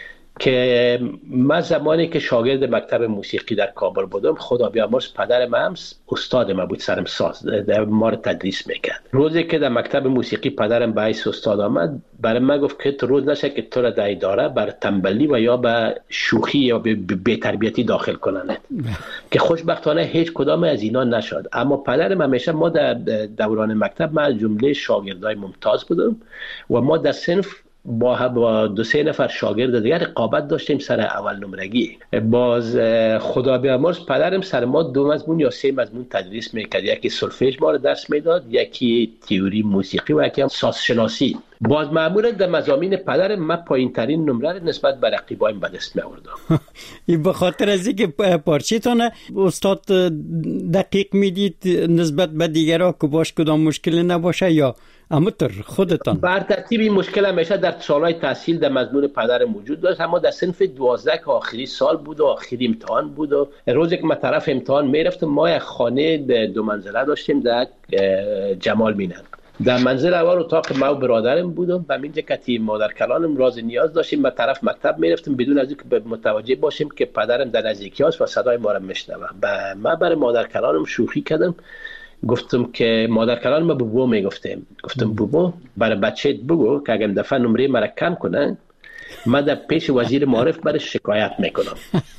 که من زمانی که شاگرد مکتب موسیقی در کابل بودم خدا بیامرز پدر من استاد ما بود، سرم ساز در ما رو تدریس میکرد. روزی که در مکتب موسیقی پدرم به حیث استاد آمد برای من گفت که تو روز نشه که تو را در اداره بر تنبلی و یا به شوخی یا به بی‌تربیتی داخل کنند که خوشبختانه هیچ کدام از اینا نشد. اما پدرم همیشه ما در دوران مکتب من جمله شاگردای ممتاز بودم و ما در صنف با با دو سه نفر شاگرد دیگر رقابت داشتیم سر اول نمرگی. باز خدا بیامرز پدرم سر ما دو مضمون یا سه مضمون تدریس میکرد، یکی سولفژ ما رو درس میداد، یکی تئوری موسیقی و یکی هم سازشناسی. باز معمولا در مضامین پدرم من پایین ترین نمره رو نسبت به رقیبایم به دست میآوردم. این به خاطر از اینکه پارچه‌تون استاد دقیق میدید نسبت به دیگرها که باش کدام مشکلی نباشه یا امتر خودتان؟ بر ترتیب این مشکل همیشه در سالهای تحصیل در مضمون پدرم وجود داشت، اما در صنف دوازده که آخری سال بود و آخری امتحان بود و روزی که من طرف امتحان میرفتم ما یک خانه دو منزله داشتیم در جمال مینن. در منزل اول اتاق ما و برادرم بودم و اینجا که مادر کلانم راز نیاز داشتیم ما طرف مکتب میرفتم بدون از اینکه متوجه باشیم که پدرم در نزدیکی است و صدای ما رو میشنوه. من برای مادر کلانم شوخی کردم، گفتم که مادر کلان ما بابا میگفتیم، گفتم بابا برای بچه‌ت بگو که اگه دفعه نمره مرا کم کنه من در پیش وزیر معارف برای شکایت میکنم.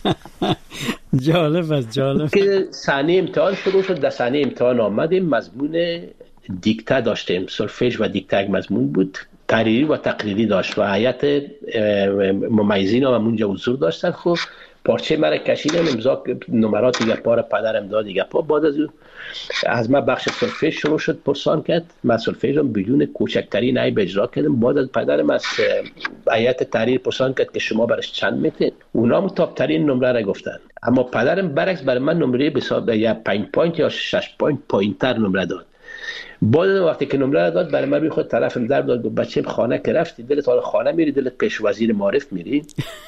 جالب است، جالب. که صحنه امتحان شروع شد، در صحنه امتحان آمدیم مضمون دیکته داشتیم، سولفژ و دیکته یک مضمون بود، تحریری و تقریری داشت و هیئت ممیزین هم اونجا حضور داشتن. خب پارچه مرا کشیدم، امضا نمرات دیگه پا را پدرم داد دیگه پا. بعد از از من بخش سولفژ شروع شد پرسان کرد، من سولفژ هم بدون کوچکترین عیب اجرا کردم. بعد از پدرم از هیئت تحریر پرسان کرد که شما برش چند میتین، اونا هم تاپ ترین نمره را گفتن، اما پدرم برعکس برای من نمره بسیار یا پنج پوینت یا شش پوینت پایینتر نمره داد. بعد وقتی که نمره داد برای من روی خود طرفم در داد، بچه‌م خانه که رفتی دلت حال خانه میری، دلت پیش وزیر معارف میری،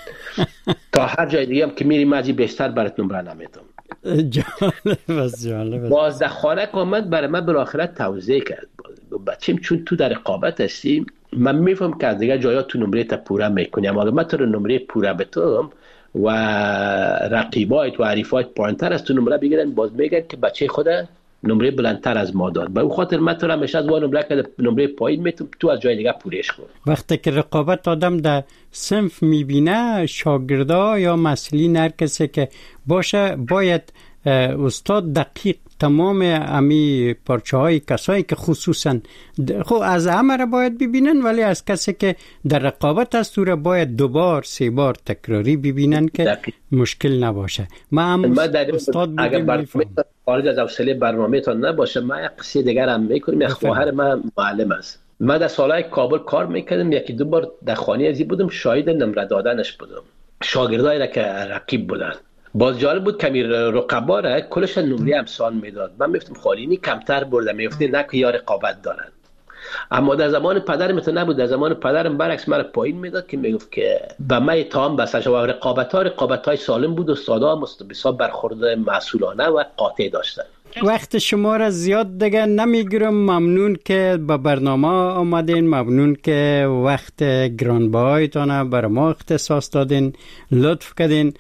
تا هر جای دیگه هم که میری مازی بیشتر برات نمره نمیدم. جالب است، جالب است. باز در خانه که آمد برای من بالاخره توضیح کرد، بچه‌م چون تو در رقابت هستی من میفهم که از دیگه جایا تو نمره تا پوره میکنی، اما اگه من تو نمره پوره بتم و رقیبایت و حریفایت پایینتر از تو نمره بگیرن، باز میگن که بچه خود نمره بلندتر از ما داد. به اون خاطر من تو را همیشه از وان نمره که نمره پایین میتونم تو از جای دیگه پورش کن. وقتی که رقابت آدم در صنف میبینه، شاگردا یا مسئولین هر کسی که باشه باید استاد دقیق تمام امی پارچه های کسایی که خصوصا خب از همه را باید ببینن، ولی از کسی که در رقابت است را باید دوبار سه بار تکراری ببینن که دقیق. مشکل نباشه. ما هم استاد بودیم خارج از حوصله برنامه تان نباشه. من یک قصه دیگر هم میکنم. یک خواهر من معلم است، من در سالهای کابل کار میکردم، یکی دو بار در خانه ازی بودم، شاهد نمره دادنش بودم، شاگردایی را که رقیب بودن. باز جالب بود کمی رقبا را کلش نمره امسان میداد، من میفتم خالینی کمتر برده، میفته نه که یا رقابت دارن. اما در زمان پدرم تو نبود، در زمان پدرم برعکس مرا پایین میداد که میگفت که به من اتهام بسش و رقابت ها رقابت های سالم بود، استادا هم بسیار برخورد مسئولانه و قاطع داشتن. وقت شما را زیاد دیگه نمیگیرم. ممنون که به برنامه آمدین، ممنون که وقت گرانبهایتان برای ما اختصاص دادین، لطف کردین.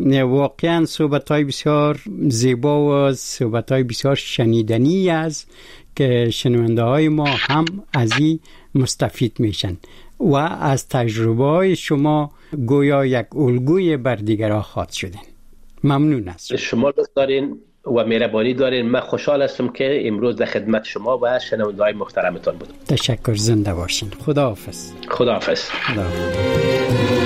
واقعا صحبت‌های بسیار زیبا و صحبت‌های بسیار شنیدنی است که شنونده های ما هم از این مستفید میشن و از تجربه های شما گویا یک الگوی بر دیگران خواهد شدین. ممنون است. شما لطف دارین و مهربانی دارین. من خوشحال هستم که امروز در خدمت شما و شنونده های محترمتان بودم. تشکر، زنده باشین. خداحافظ. خداحافظ. خداحافظ.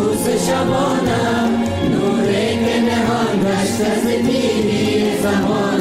شبانم نور که نهان گشت از دیری زمان